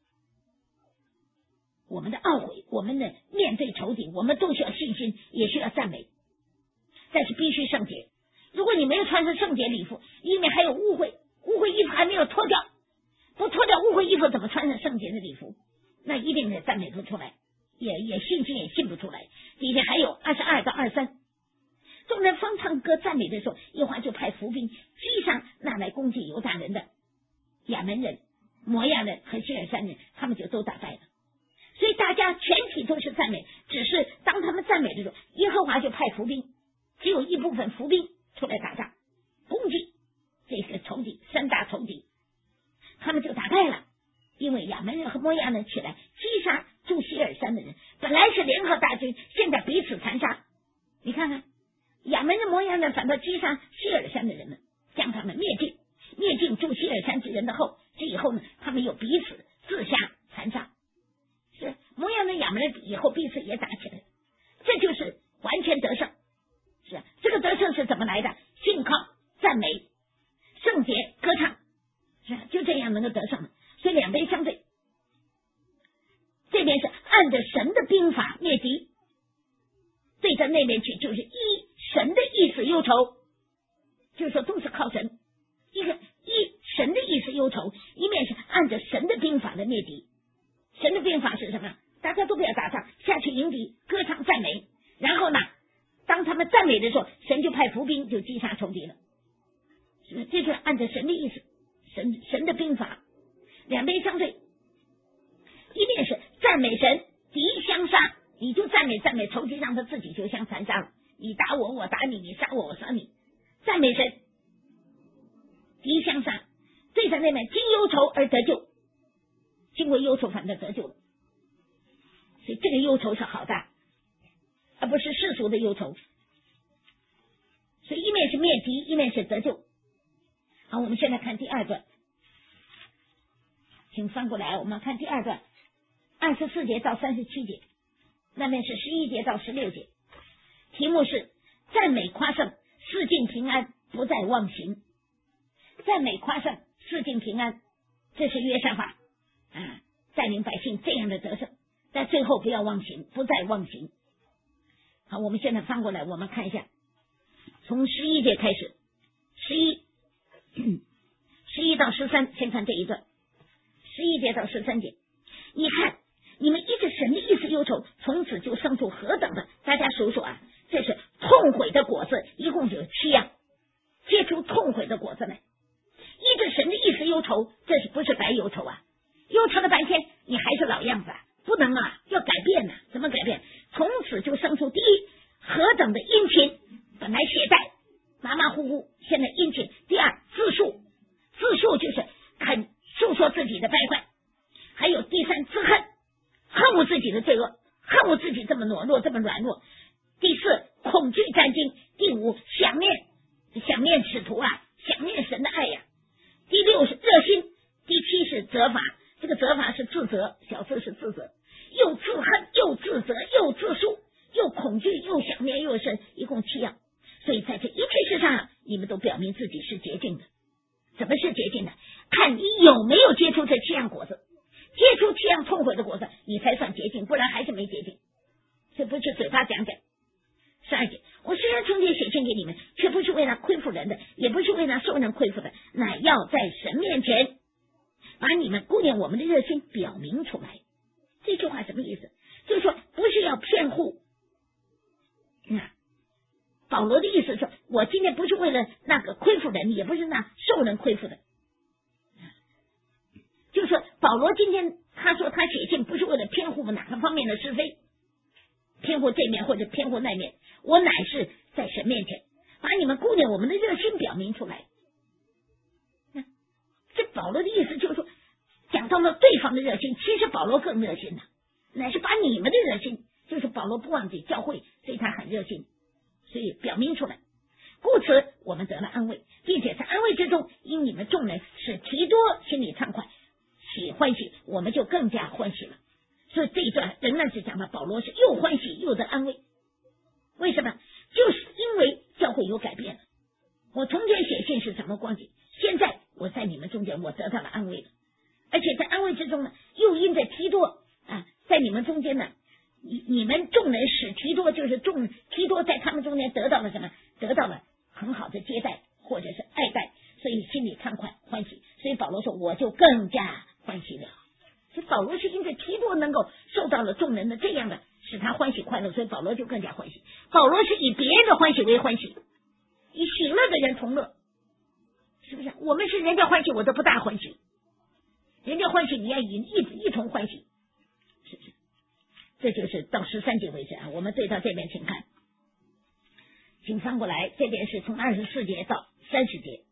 我们的懊悔，我们的面对仇敌，我们都需要信心，也需要赞美，但是必须圣洁。如果你没有穿上圣洁礼服，里面还有污秽衣服还没有脱掉，不脱掉污秽衣服怎么穿上圣洁的礼服？那一定也赞美不出来，也信心也信不出来。里面还有22到23，众人方唱歌赞美的时候，耶和华就派伏兵击杀那来攻击犹大人的亚门人、摩亚人和希尔山人，他们就都打败了。所以大家全体都是赞美，只是当他们赞美的时候，耶和华就派伏兵，只有一部分伏兵出来打仗攻击这个仇敌，3大仇敌，他们就打败了。因为亚门人和摩亚人起来击杀住希尔山的人，本来是联合大军，现在彼此残杀。你看看亚门人、摩亚人反倒击杀希尔山的人们，将他们灭尽住希尔山之人的后，这以后呢，他们又彼此自相残杀。是摩亚人、亚门人以后彼此也打起来，这就是完全得胜。是这个得胜是怎么来的？信靠、赞美、圣洁、歌唱，是就这样能够得胜的。所以两边相对，这边是按着神的兵法灭敌，对着那边去就是依神的意思忧愁，就是说都是靠神，一个依神的意思忧愁，一面是按着神的兵法的灭敌。神的兵法是什么？大家都不要打仗，下去迎敌，歌唱赞美，然后呢，当他们赞美的时候，神就派伏兵就击杀仇敌了。这就是按着神的意思， 神的兵法，两边相对，一面是赞美神，敌相杀，你就赞美，仇敌让他自己就相残杀了，你打我，我打你，你杀我，我杀你，赞美神，敌相杀。对着那边经忧愁而得救，经过忧愁反正得救了，所以这个忧愁是好的，而不是世俗的忧愁。所以一面是灭敌，一面是得救。好，我们现在看第二段，请翻过来，我们看第二段24节到37节，那边是11节到16节，题目是赞美夸胜，四境平安，不再忘形。赞美夸胜，四境平安，这是约沙法带领百姓这样的得胜，在最后不要忘形，不再忘形。好，我们现在翻过来，我们看一下，从11节开始，11到13，先看这一段，11节到13节，你看你们依着神的意思忧愁，从此就生出何等的，大家数数啊，这是痛悔的果子，一共有7样，结出痛悔的果子来。依着神的意思忧愁，这是不是白忧愁啊？忧愁了半天，你还是老样子啊，不能啊，要改变呢。怎么改变？从此就生出第一，何等的殷勤，本来懈怠马马虎虎，现在殷勤。第二，自述就是肯诉说自己的败坏。还有第三，自恨恶自己的罪恶，恨恶自己这么懦弱，这么软弱。第四，恐惧战惊。第五，想念使徒啊，想念神的爱呀。第六是热心，第七是责罚，这个责罚是自责，小字是自责，又自恨又自责又自述又恐惧又想念又深，一共7样。所以在这一切事上，你们都表明自己是洁净的。怎么是洁净的？看你有没有结出这7样果子，结出7样痛悔的果子，你才算洁净，不然还是没洁净。这不是嘴巴讲讲。12节，我虽然从前写信给你们，却不是为了亏负人的，也不是为了受人亏负的，乃要在神面前把你们顾念我们的热心表明出来。这句话什么意思？就是说不是要辩护。保罗的意思是，我今天不是为了那个亏负人，也不是那受人亏负的。就是说保罗今天他说他写信不是为了偏护哪个方面的是非，偏护这面或者偏护那面，我乃是在神面前把你们顾念我们的热心表明出来。这保罗的意思就是说，讲到了对方的热心，其实保罗更热心呢，乃是把你们的热心，就是保罗不忘记教会，所以他很热心，所以表明出来。故此我们得了安慰，并且在安慰之中，因你们众人使提多心里畅快，喜欢喜，我们就更加欢喜了。所以这一段仍然是讲到保罗是又欢喜又得安慰。为什么？就是因为教会有改变了。我从前写信是什么光景，现在我在你们中间我得到了安慰了，而且在安慰之中呢，又因着提多在你们中间呢，你们众人使提多，就是提多在他们中间得到了什么？得到了很好的接待或者是爱戴，所以心里畅快欢喜。所以保罗说我就更加欢喜了。所以保罗是因为提多能够受到了众人的这样的使他欢喜快乐，所以保罗就更加欢喜。保罗是以别人的欢喜为欢喜，以喜乐的人同乐，是不是？我们是人家欢喜我都不大欢喜，人家欢喜你要一同欢喜，是不是？这就是到13节为止我们对到这边请看，请翻过来，这边是从24节到30节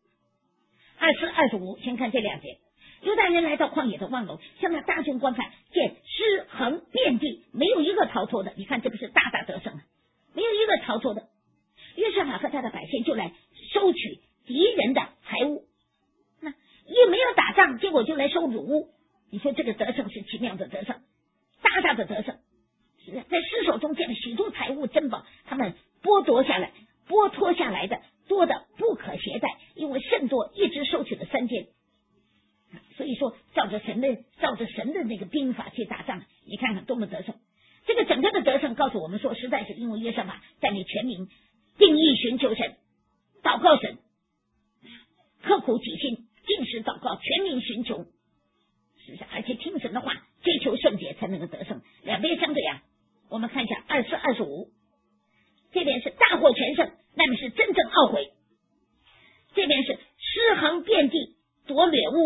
，24、25，先看这2节。犹大人来到旷野的望楼，向那大军观看，见尸横遍地，没有一个逃脱的。你看这不是大大得胜，没有一个逃脱的。约沙法和他的百姓就来收取敌人的财物，那也没有打仗，结果就来收掳物。你说这个得胜是奇妙的得胜，大大的得胜，是在尸首中见了许多财物珍宝，他们剥夺下来的多的不可携带，因为甚多，一直收取了3件。所以说照着神的那个兵法去打仗，你看看多么得胜。这个整个的得胜告诉我们说，实在是因为约沙法带领全民定义寻求神，祷告神，刻苦己心，禁食祷告，全民寻求，是不是？而且听神的话，追求圣洁才能够得胜。两边相对我们看一下24、25，这边是大获全胜，那边是真正懊悔，这边是尸横遍地夺掠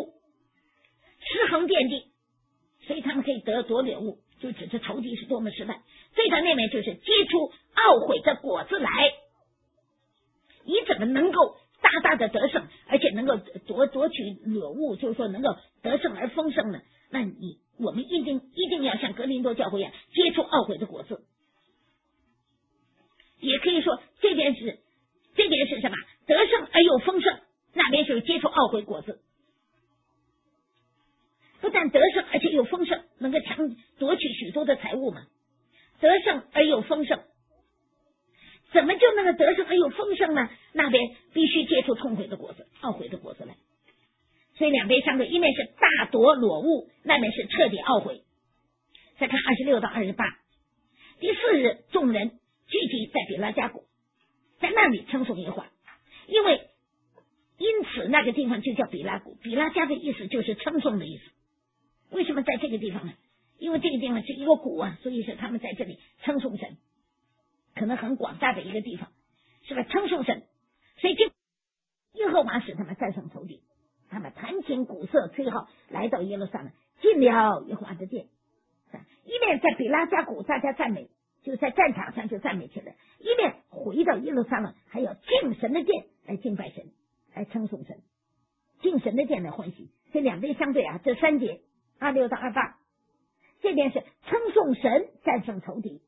夺掠物，就指着仇敌是多么失败。最到那边就是结出懊悔的果子来。你怎么能够大大的得胜，而且能够夺取掠物，就是说能够得胜而丰盛呢？那我们一定要像哥林多教会一样结出懊悔的果子。也可以说这边是什么？得胜而又丰盛，那边就是结出懊悔果子。不但得胜，而且又丰盛，能够夺取许多的财物嘛。得胜而又丰盛，怎么就能够得胜而又丰盛呢？那边必须结出痛悔的果子、懊悔的果子来。所以两边相对，一面是大夺裸物，那边是彻底懊悔。再看26到28，第4日，众人聚集在比拉加谷，在那里称颂耶和华，因此那个地方就叫比拉谷。比拉加的意思就是称颂的意思。为什么在这个地方呢？因为这个地方是一个谷啊，所以是他们在这里称颂神，可能很广大的一个地方，是吧？称颂神，所以耶和华使他们战胜仇敌，他们弹琴鼓瑟吹号，来到耶路撒冷，进了耶和华的殿。一面在比拉加谷大家赞美，就在战场上就赞美起来，一面回到耶路撒冷，还要进神的殿来敬拜神，来称颂神，进神的殿来欢喜。这两边相对啊，这3节26到28，这边是称颂神战胜仇敌，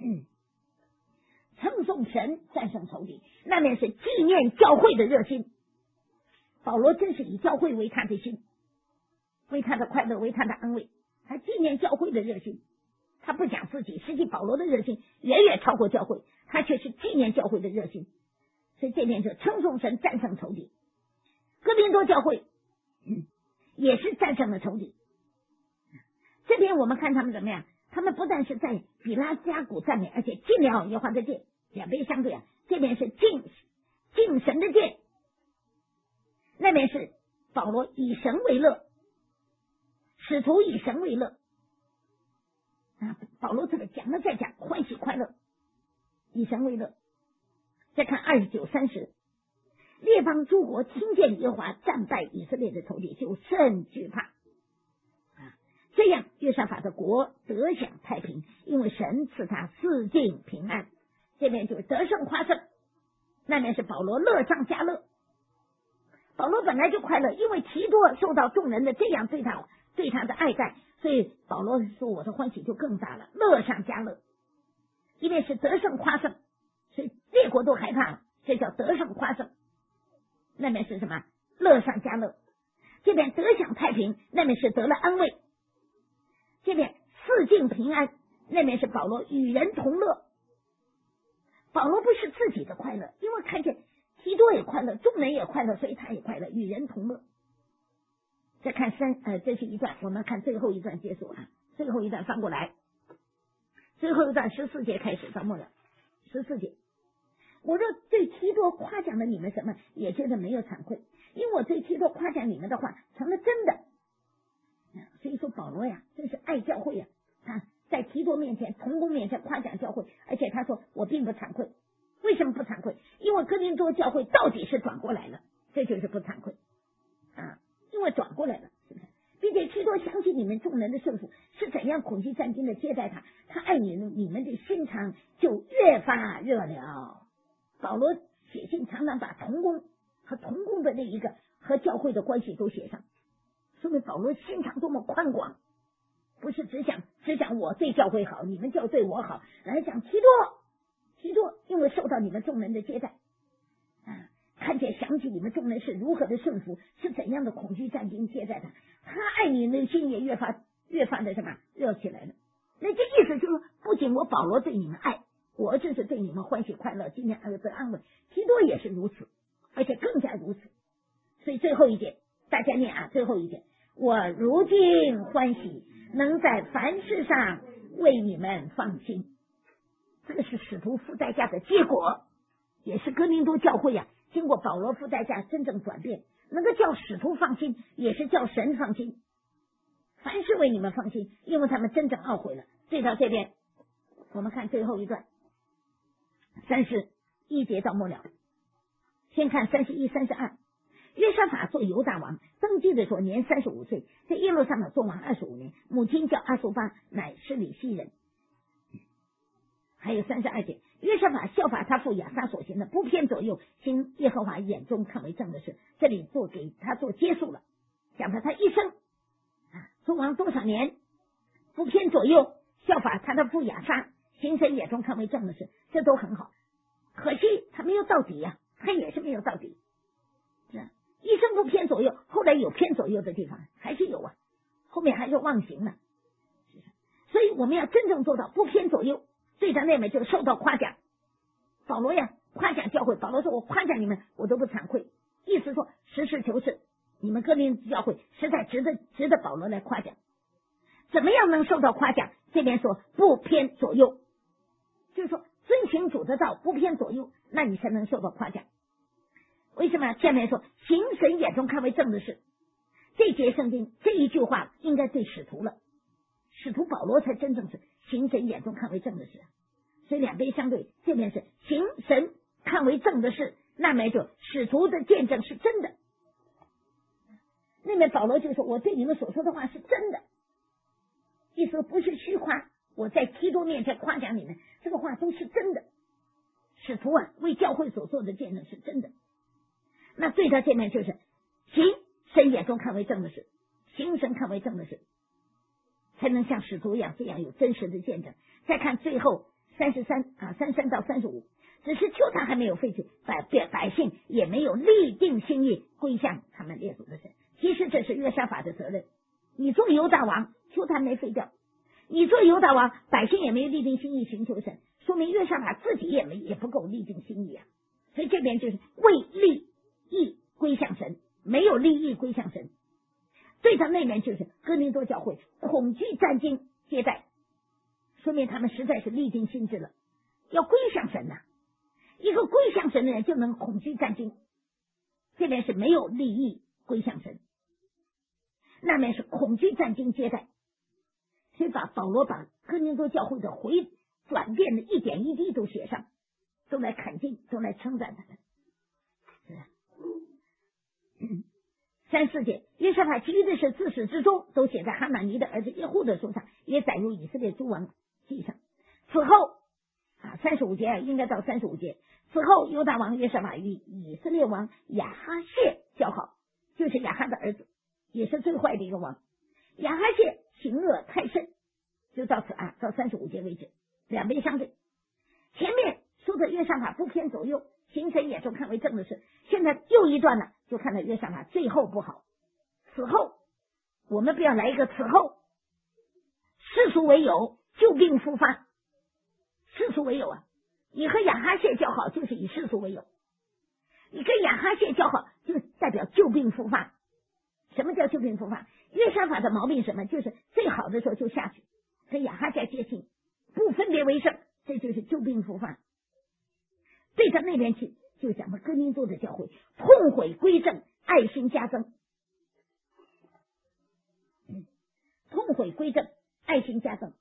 称颂神战胜仇敌，那面是纪念教会的热心。保罗真是以教会为他的心，为他的快乐，为他的安慰，他纪念教会的热心。他不讲自己，实际保罗的热心远远超过教会，他却是纪念教会的热心。所以这边就称颂神战胜仇敌。哥林多教会也是战胜了仇敌。这边我们看他们怎么样，他们不但是在比拉加谷赞美，而且进了耶和华的殿。两边相对啊，这边是进神的殿，那边是保罗以神为乐，使徒以神为乐啊。保罗这个讲了再讲，欢喜快乐，以神为乐。再看29、30，列邦诸国听见耶和华战败以色列的仇敌，就甚惧怕。这样约沙法的国得享太平，因为神赐他四境平安。这边就是得胜夸胜，那边是保罗乐上加乐。保罗本来就快乐，因为提多受到众人的这样对他的爱戴，所以保罗说我的欢喜就更大了，乐上加乐。因为是得胜夸胜，所以列国都害怕了，这叫得胜夸胜。那边是什么？乐上加乐。这边得享太平，那边是得了安慰。这边四境平安，那边是保罗与人同乐。保罗不是自己的快乐，因为看见提多也快乐，众人也快乐，所以他也快乐，与人同乐。再看这是一段，我们看最后一段结束啊，最后一段翻过来，最后一段14节开始到末了，14节。我若对提多夸奖了你们什么，也觉得没有惭愧，因为我对提多夸奖你们的话成了真的。所以说保罗呀，真是爱教会呀，在提多面前、同工面前夸奖教会，而且他说我并不惭愧。为什么不惭愧？因为哥林多教会到底是转过来了，这就是不惭愧啊，因为转过来了，是不是？并且提多想起你们众人的圣父是怎样恐惧战惊的接待他，他爱你们的心肠就越发热了。保罗写信常常把同工和同工的那一个和教会的关系都写上，说明保罗心肠多么宽广，不是只想我对教会好，你们就对我好，来讲提多因为受到你们众人的接待啊，看见想起你们众人是如何的顺服，是怎样的恐惧战惊接待他，他爱你的心也越发的什么热起来了。那这意思就是说，不仅我保罗对你们爱，我这是对你们欢喜快乐，今天得安慰，提多也是如此，而且更加如此。所以最后一节大家念啊，最后一节，我如今欢喜，能在凡事上为你们放心。这个是使徒付代价的结果，也是哥林多教会啊，经过保罗付代价真正转变，能够叫使徒放心，也是叫神放心。凡事为你们放心，因为他们真正懊悔了。对到这边，我们看最后一段31节到末了，先看31、32。 约沙法做犹大王，登基的时候年35岁，在耶路撒冷做王25年，母亲叫阿苏巴，乃是里西人。还有32节，约沙法效法他父亚撒所行的，不偏左右，行耶和华眼中看为正的事。这里给他做结束了，讲了他一生做王多少年，不偏左右，效法他的父亚撒，行神眼中看为正的事，这都很好。可惜他没有到底呀，他也是没有到底，一生不偏左右，后来有偏左右的地方，还是有啊，后面还是忘形了。所以我们要真正做到不偏左右，对着那边就受到夸奖。保罗呀夸奖教会，保罗说我夸奖你们我都不惭愧，意思说实事求是，你们哥林多教会实在值得保罗来夸奖。怎么样能受到夸奖？这边说不偏左右，就是说遵行主的道，不偏左右，那你才能受到夸奖。为什么下面说行神眼中看为正的事？这节圣经这一句话应该对使徒了，使徒保罗才真正是行神眼中看为正的事，所以两边相对，这边是行神看为正的事，那边就使徒的见证是真的，那边保罗就说我对你们所说的话是真的，意思不是虚夸，我在基督面前夸奖你们，这个话都是真的，使徒为教会所做的见证是真的。那对他这面就是行神眼中看为正的事，行神看为正的事，才能像使徒一样这样有真实的见证。再看最后33到35，只是丘坛还没有废去，百姓也没有立定心意归向他们列祖的神。其实这是约沙法的责任，你做犹大王，丘坛没废掉，你做犹大王，百姓也没有立定心意寻求神，说明约沙法自己也不够立定心意啊。所以这边就是为立意归向神，没有立意归向神。对他那边就是哥林多教会恐惧战惊接待，说明他们实在是立定心志了，要归向神呐。一个归向神的人就能恐惧战惊，这边是没有立意归向神，那边是恐惧战惊接待。所以保罗把哥林多教会的转变的一点一滴都写上，都来肯定，都来称赞他们。34节，约沙法其余的事自始至终都写在哈拿尼的儿子耶户的书上，也载入以色列诸王记上。此后35节应该到35节，此后犹大王约沙法与以色列王亚哈谢交好，就是亚哈的儿子，也是最坏的一个王。亚哈谢行恶太甚，就到此到35节为止，两边相对。前面说的约沙法不偏左右，行神眼中看为正的事，现在又一段了，就看到约沙法最后不好。此后我们不要来一个此后，世俗为友，旧病复发。世俗为友你和亚哈谢交好就是以世俗为友，你跟亚哈谢交好就代表旧病复发。什么叫旧病复发？约沙法的毛病什么？就是最好的时候就下去跟亚哈谢接近，不分别为圣，这就是旧病复发。对到那边去就讲了哥林多的教会痛悔归正，爱心加增。痛悔归正，爱心加增。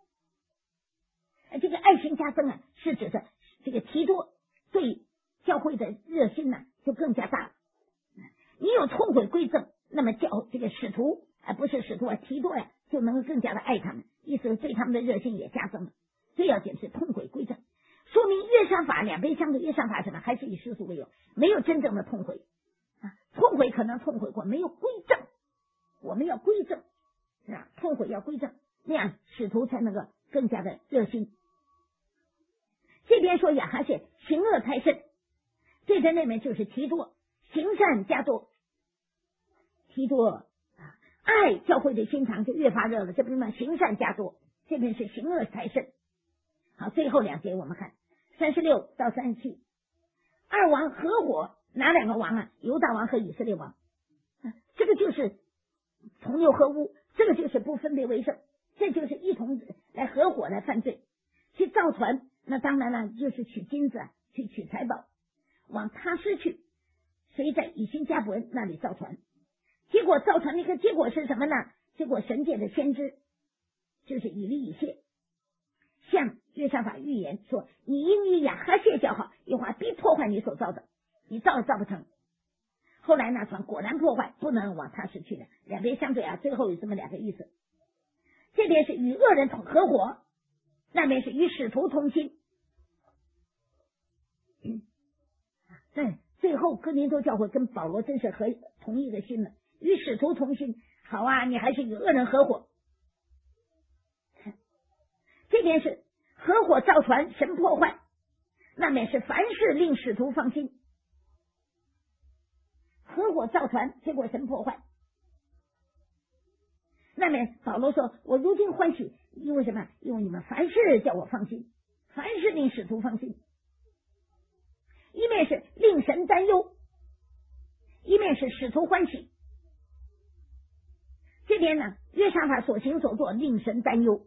这个爱心加增是指的这个提多对教会的热心就更加大了。你有痛悔归正，那么这个使徒不是使徒提多就能够更加的爱他们，意思对他们的热心也加增了。最要紧是痛悔归正，说明约沙法两边相对，约沙法什么还是以世俗为友，没有真正的痛悔痛悔可能痛悔过，没有归正。我们要归正痛悔要归正，那样使徒才能够更加的热心。这边说亚哈谢行恶太甚，对着那边就是提多行善加多。提多爱教会的心肠就越发热了，这边行善加多，这边是行恶太甚。好，最后两节我们看36到37，二王合伙，哪两个王犹大王和以色列王这个就是同流合污，这个就是不分别为圣，这就是一同来合伙来犯罪，去造船。那当然了，就是取金子去取财宝，往他施去，谁在以新加伯恩那里造船，结果造船的一个结果是什么呢？结果神界的先知就是以利以谢向约沙法预言说，你应与亚哈谢交好，耶和华必破坏你所造的，你造也造不成。 后来那船果然破坏，不能往他市去了。两边相对啊，最后有这么两个意思。这边是与恶人合伙，那边是与使徒同心。对，最后哥林多教会跟保罗真是同一个心了，与使徒同心。好啊，你还是与恶人合伙。这边是合伙造船，神破坏，那边是凡事令使徒放心。合伙造船，结果神破坏。那边保罗说，我如今欢喜，因为什么？因为你们凡事叫我放心，凡事令使徒放心。一面是令神担忧，一面是使徒欢喜。这边呢，约沙法所行所做令神担忧，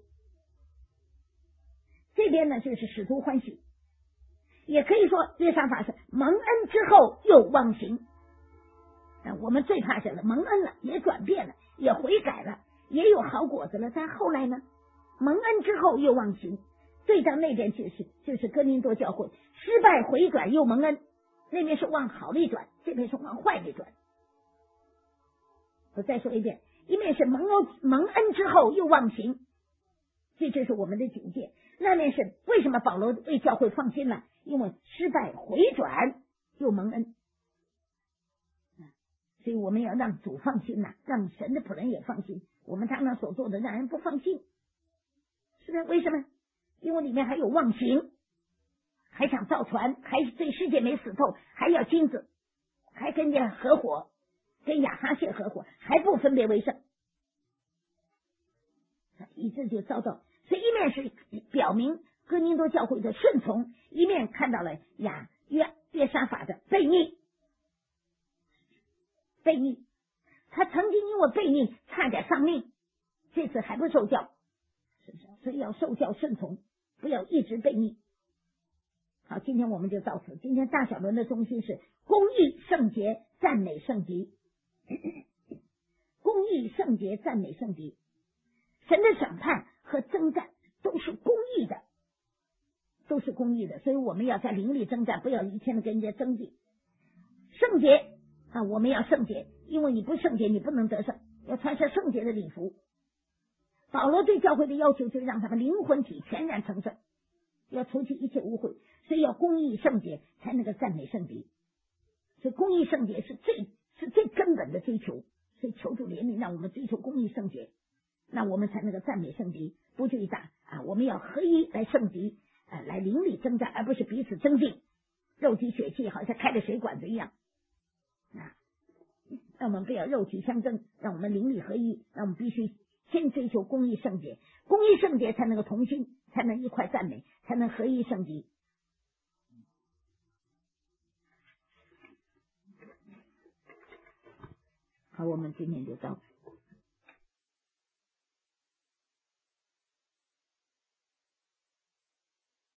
这边呢就是使徒欢喜。也可以说约沙法是蒙恩之后又忘形。我们最怕什么？蒙恩了，也转变了，也悔改了，也有好果子了，但后来呢，蒙恩之后又忘形。对照那边就是哥林多教会失败回转又蒙恩，那边是往好里转，这边是往坏里转。我再说一遍，一面是蒙恩之后又忘形，这就是我们的警戒。那面是为什么保罗为教会放心了？因为失败回转又蒙恩。所以我们要让主放心呐，让神的仆人也放心。我们常常所做的让人不放心，是不是？为什么？因为里面还有妄行，还想造船，还对世界没死透，还要金子，还跟人家合伙，跟亚哈谢合伙，还不分别为圣，以致就遭到。所以一面是表明哥林多教会的顺从，一面看到了约沙法的悖逆。悖逆，他曾经因为悖逆差点丧命，这次还不受教，所以要受教顺从，不要一直悖逆。好，今天我们就到此。今天大小轮的中心是公义、圣洁、赞美圣敌。公义、圣洁、赞美圣敌，神的审判和征战都是公义的，都是公义的。所以我们要在灵里征战，不要一天的跟人家争竞。圣洁我们要圣洁，因为你不圣洁，你不能得胜，要穿上圣洁的礼服。保罗对教会的要求就是让他们灵魂体全然成圣，要除去一切污秽，所以要公义圣洁才能够赞美圣敌。所以公义圣洁是最根本的追求，所以求主怜悯，让我们追求公义圣洁，那我们才能够赞美圣敌，不就一打我们要合一来圣敌来灵里征战，而不是彼此争竞，肉体血气好像开了水管子一样让我们不要肉体相争，让我们灵里合一，让我们必须先追求公义圣洁，公义圣洁才能够同心，才能一块赞美，才能合一圣敌。好，我们今天就到此。